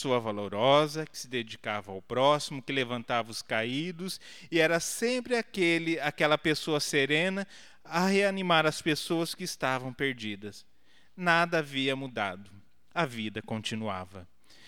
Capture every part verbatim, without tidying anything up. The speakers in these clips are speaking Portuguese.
pessoa valorosa, que se dedicava ao próximo, que levantava os caídos, e era sempre aquele, aquela pessoa serena a reanimar as pessoas que estavam perdidas. Nada havia mudado. A vida continuava.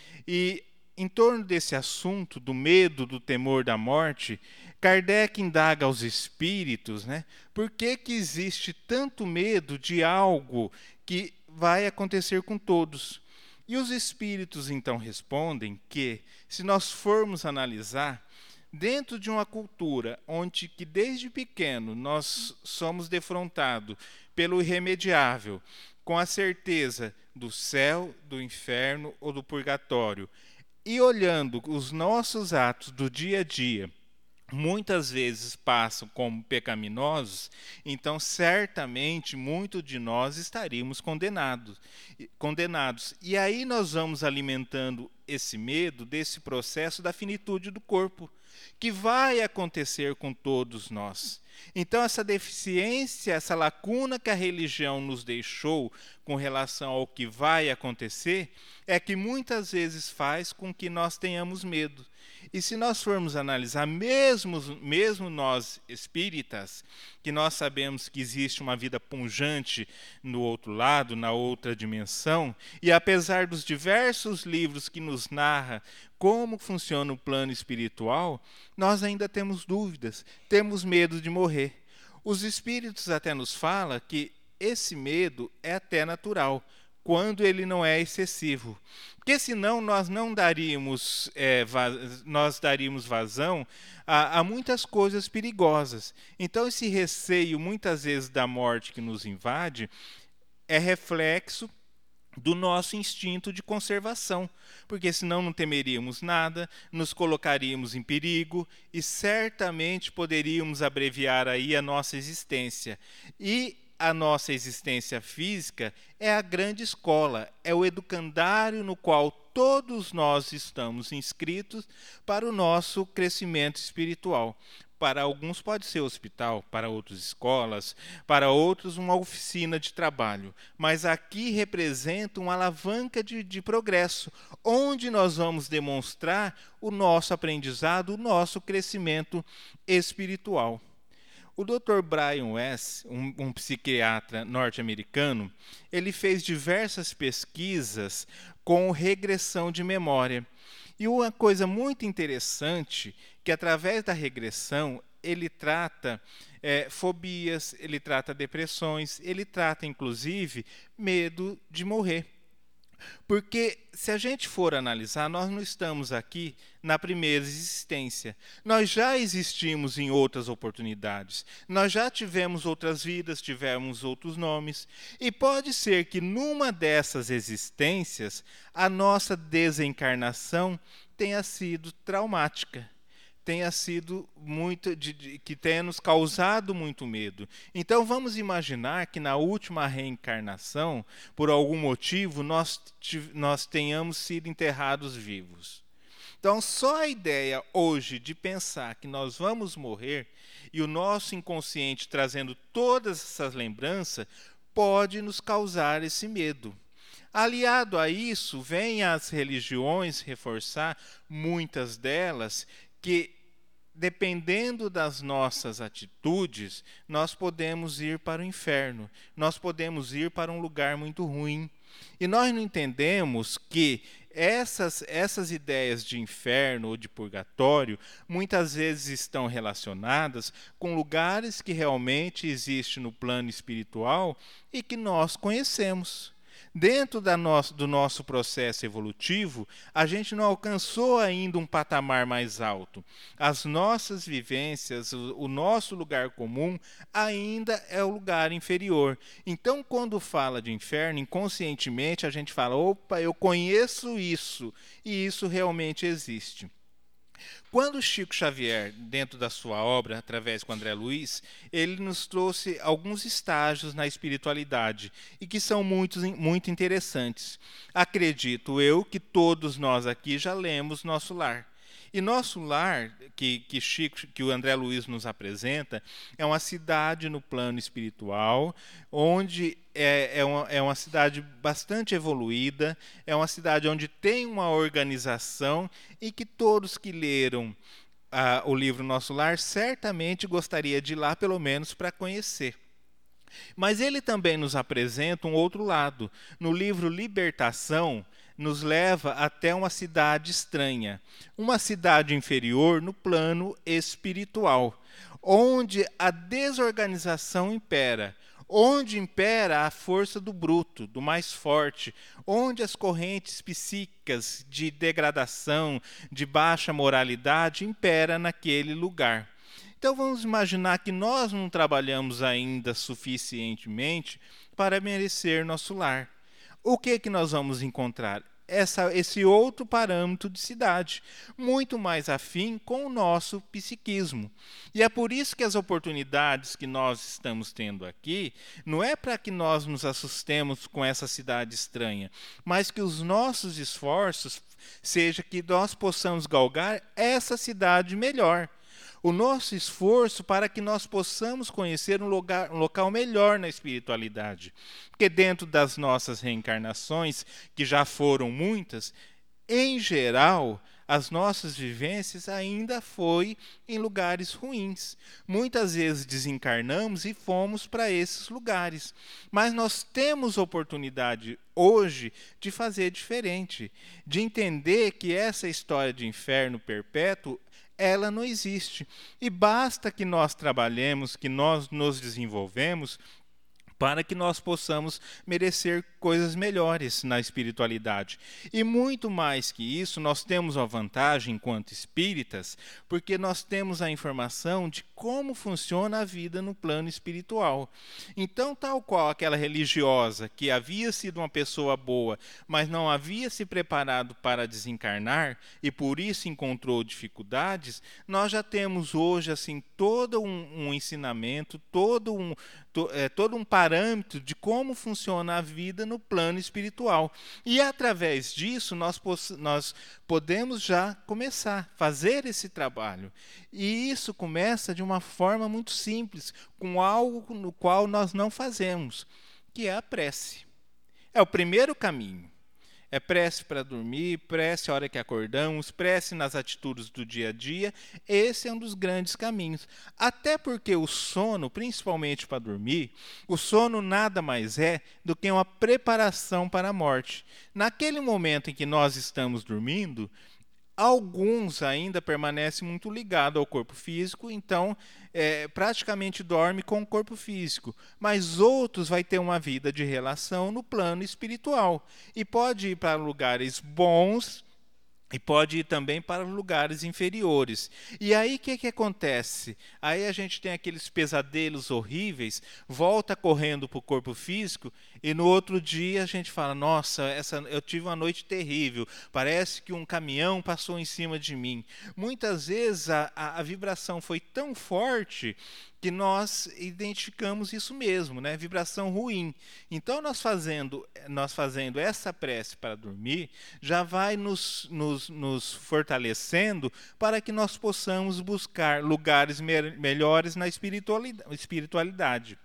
E em torno desse assunto, do medo, do temor da morte, Kardec indaga aos espíritos, né, por que que existe tanto medo de algo que vai acontecer com todos. E os espíritos então respondem que, se nós formos analisar, dentro de uma cultura onde que desde pequeno nós somos defrontados pelo irremediável, com a certeza do céu, do inferno ou do purgatório, e olhando os nossos atos do dia a dia, muitas vezes passam como pecaminosos, então certamente muito de nós estaríamos condenados, condenados. E aí nós vamos alimentando esse medo desse processo da finitude do corpo, que vai acontecer com todos nós. Então essa deficiência, essa lacuna que a religião nos deixou com relação ao que vai acontecer, é que muitas vezes faz com que nós tenhamos medo. E se nós formos analisar, mesmo, mesmo nós espíritas, que nós sabemos que existe uma vida pungente no outro lado, na outra dimensão, e apesar dos diversos livros que nos narram como funciona o plano espiritual, nós ainda temos dúvidas, temos medo de morrer. Os espíritos até nos falam que esse medo é até natural, quando ele não é excessivo. Porque senão nós não daríamos, é, vaz, nós daríamos vazão a, a muitas coisas perigosas. Então esse receio, muitas vezes, da morte que nos invade, é reflexo do nosso instinto de conservação, porque senão não temeríamos nada, nos colocaríamos em perigo e certamente poderíamos abreviar aí a nossa existência. E a nossa existência física é a grande escola, é o educandário no qual todos nós estamos inscritos para o nosso crescimento espiritual. Para alguns pode ser hospital, para outros escolas, para outros uma oficina de trabalho. Mas aqui representa uma alavanca de, de progresso, onde nós vamos demonstrar o nosso aprendizado, o nosso crescimento espiritual. O doutor Brian Weiss, um, um psiquiatra norte-americano, ele fez diversas pesquisas com regressão de memória. E uma coisa muito interessante, que através da regressão, ele trata é, fobias, ele trata depressões, ele trata, inclusive, medo de morrer. Porque, se a gente for analisar, nós não estamos aqui na primeira existência. Nós já existimos em outras oportunidades. Nós já tivemos outras vidas, tivemos outros nomes. E pode ser que, numa dessas existências, a nossa desencarnação tenha sido traumática, tenha sido muito, de, de, que tenha nos causado muito medo. Então vamos imaginar que na última reencarnação, por algum motivo, nós, nós tenhamos sido enterrados vivos. Então só a ideia hoje de pensar que nós vamos morrer e o nosso inconsciente trazendo todas essas lembranças pode nos causar esse medo. Aliado a isso, vêm as religiões reforçar, muitas delas, que, dependendo das nossas atitudes, nós podemos ir para o inferno, nós podemos ir para um lugar muito ruim. E nós não entendemos que essas, essas ideias de inferno ou de purgatório muitas vezes estão relacionadas com lugares que realmente existem no plano espiritual e que nós conhecemos. Dentro da nosso, do nosso processo evolutivo, a gente não alcançou ainda um patamar mais alto. As nossas vivências, o, o nosso lugar comum, ainda é o lugar inferior. Então, quando fala de inferno, inconscientemente a gente fala, opa, eu conheço isso, e isso realmente existe. Quando Chico Xavier, dentro da sua obra, através com André Luiz, ele nos trouxe alguns estágios na espiritualidade e que são muito, muito interessantes. Acredito eu que todos nós aqui já lemos Nosso Lar. E nosso lar, que, que, Chico, que o André Luiz nos apresenta, é uma cidade no plano espiritual, onde é, é, uma, é uma cidade bastante evoluída, é uma cidade onde tem uma organização e que todos que leram ah, o livro Nosso Lar certamente gostaria de ir lá, pelo menos para conhecer. Mas ele também nos apresenta um outro lado. No livro Libertação, nos leva até uma cidade estranha, uma cidade inferior no plano espiritual, onde a desorganização impera, onde impera a força do bruto, do mais forte, onde as correntes psíquicas de degradação, de baixa moralidade impera naquele lugar. Então vamos imaginar que nós não trabalhamos ainda suficientemente para merecer nosso lar. O que que nós vamos encontrar? Essa, esse outro parâmetro de cidade, muito mais afim com o nosso psiquismo. E é por isso que as oportunidades que nós estamos tendo aqui, não é para que nós nos assustemos com essa cidade estranha, mas que os nossos esforços seja que nós possamos galgar essa cidade melhor. O nosso esforço para que nós possamos conhecer um, lugar, um local melhor na espiritualidade. Porque dentro das nossas reencarnações, que já foram muitas, em geral, as nossas vivências ainda foi em lugares ruins. Muitas vezes desencarnamos e fomos para esses lugares. Mas nós temos oportunidade hoje de fazer diferente, de entender que essa história de inferno perpétuo ela não existe. E basta que nós trabalhemos, que nós nos desenvolvemos, para que nós possamos merecer coisas melhores na espiritualidade. E muito mais que isso, nós temos a vantagem, enquanto espíritas, porque nós temos a informação de como funciona a vida no plano espiritual. Então, tal qual aquela religiosa que havia sido uma pessoa boa, mas não havia se preparado para desencarnar e por isso encontrou dificuldades, nós já temos hoje assim todo um, um ensinamento, todo um, to, é, todo um parâmetro de como funciona a vida no plano espiritual. E através disso nós, nós podemos já começar a fazer esse trabalho. E isso começa de uma forma muito simples, com algo no qual nós não fazemos, que é a prece. É o primeiro caminho. É prece para dormir, prece a hora que acordamos, prece nas atitudes do dia a dia. Esse é um dos grandes caminhos. Até porque o sono, principalmente para dormir, o sono nada mais é do que uma preparação para a morte. Naquele momento em que nós estamos dormindo, alguns ainda permanecem muito ligados ao corpo físico, então é, praticamente dorme com o corpo físico. Mas outros vai ter uma vida de relação no plano espiritual. E pode ir para lugares bons e pode ir também para lugares inferiores. E aí o que, que acontece? Aí a gente tem aqueles pesadelos horríveis, volta correndo para o corpo físico e no outro dia a gente fala, nossa, essa, eu tive uma noite terrível, parece que um caminhão passou em cima de mim. Muitas vezes a, a, a vibração foi tão forte que nós identificamos isso mesmo, né? Vibração ruim. Então, nós fazendo, nós fazendo essa prece para dormir, já vai nos, nos, nos fortalecendo para que nós possamos buscar lugares me melhores na espiritualidade.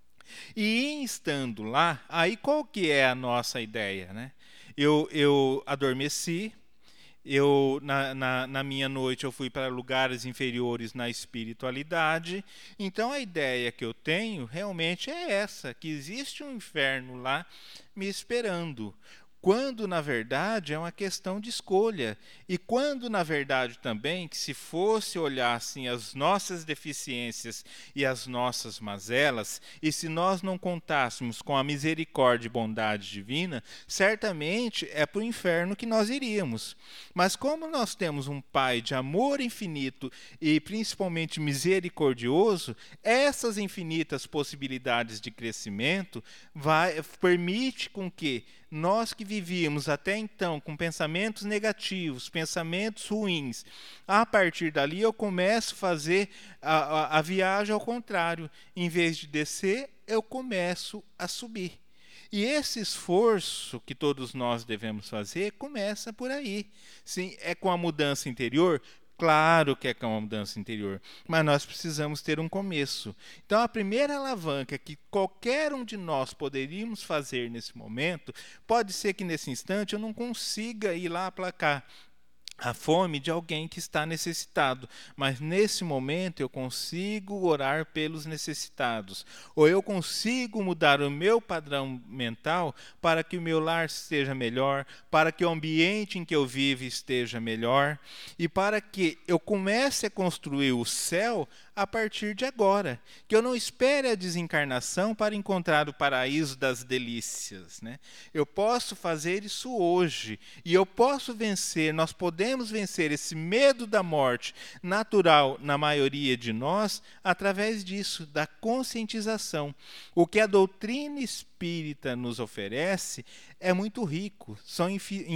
E em estando lá, aí qual que é a nossa ideia, né? Eu, eu adormeci, Eu, na, na, na minha noite, eu fui para lugares inferiores na espiritualidade. Então, a ideia que eu tenho realmente é essa, que existe um inferno lá me esperando. Quando, na verdade, é uma questão de escolha. E quando, na verdade, também, que se fosse olhar assim, as nossas deficiências e as nossas mazelas, e se nós não contássemos com a misericórdia e bondade divina, certamente é para o inferno que nós iríamos. Mas como nós temos um Pai de amor infinito e principalmente misericordioso, essas infinitas possibilidades de crescimento vai, permite com que nós que vivíamos até então com pensamentos negativos, pensamentos ruins, a partir dali eu começo a fazer a, a, a viagem ao contrário. Em vez de descer, eu começo a subir. E esse esforço que todos nós devemos fazer começa por aí. Sim, é com a mudança interior? Claro que é com a mudança interior, mas nós precisamos ter um começo. Então, a primeira alavanca que qualquer um de nós poderíamos fazer nesse momento, pode ser que nesse instante eu não consiga ir lá aplacar a fome de alguém que está necessitado, mas nesse momento eu consigo orar pelos necessitados, ou eu consigo mudar o meu padrão mental para que o meu lar esteja melhor, para que o ambiente em que eu vivo esteja melhor, e para que eu comece a construir o céu a partir de agora, que eu não espere a desencarnação para encontrar o paraíso das delícias, né? Eu posso fazer isso hoje, e eu posso vencer, nós podemos vencer esse medo da morte natural na maioria de nós através disso, da conscientização. O que a doutrina espírita nos oferece é muito rico, são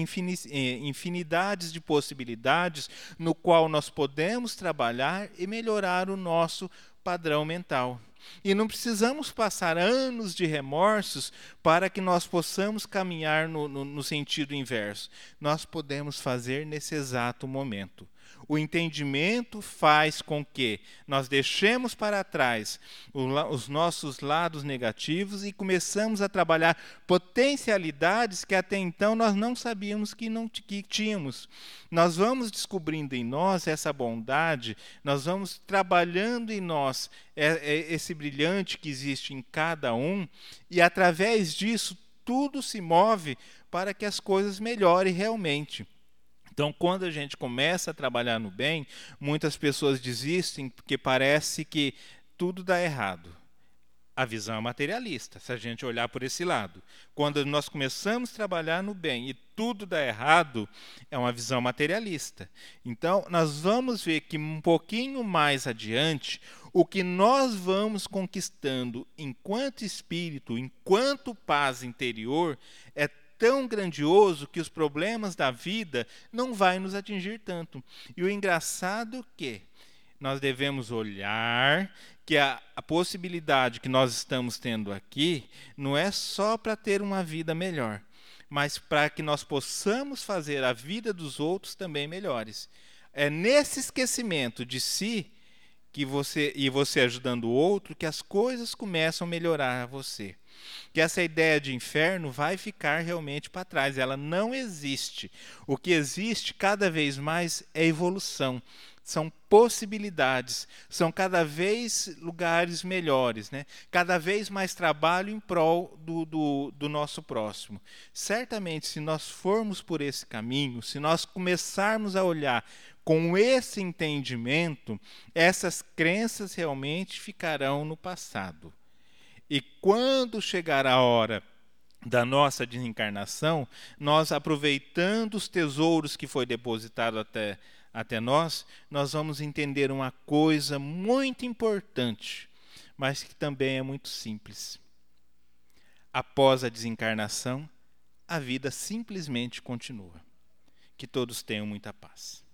infinidades de possibilidades no qual nós podemos trabalhar e melhorar o nosso padrão mental. E não precisamos passar anos de remorsos para que nós possamos caminhar no, no, no sentido inverso. Nós podemos fazer nesse exato momento. O entendimento faz com que nós deixemos para trás os nossos lados negativos e começamos a trabalhar potencialidades que até então nós não sabíamos que, não, que tínhamos. Nós vamos descobrindo em nós essa bondade, nós vamos trabalhando em nós esse brilhante que existe em cada um, e através disso tudo se move para que as coisas melhorem realmente. Então, quando a gente começa a trabalhar no bem, muitas pessoas desistem porque parece que tudo dá errado. A visão é materialista, se a gente olhar por esse lado. Quando nós começamos a trabalhar no bem e tudo dá errado, é uma visão materialista. Então, nós vamos ver que um pouquinho mais adiante, o que nós vamos conquistando enquanto espírito, enquanto paz interior, é tão grandioso que os problemas da vida não vai nos atingir tanto. E o engraçado é que nós devemos olhar que a, a possibilidade que nós estamos tendo aqui não é só para ter uma vida melhor, mas para que nós possamos fazer a vida dos outros também melhores. É nesse esquecimento de si que você, e você ajudando o outro, que as coisas começam a melhorar a você. Que essa ideia de inferno vai ficar realmente para trás, ela não existe. O que existe cada vez mais é evolução, são possibilidades, são cada vez lugares melhores, né? Cada vez mais trabalho em prol do, do, do nosso próximo. Certamente, se nós formos por esse caminho, se nós começarmos a olhar com esse entendimento, essas crenças realmente ficarão no passado. E quando chegar a hora da nossa desencarnação, nós aproveitando os tesouros que foi depositado até, até nós, nós vamos entender uma coisa muito importante, mas que também é muito simples. Após a desencarnação, a vida simplesmente continua. Que todos tenham muita paz.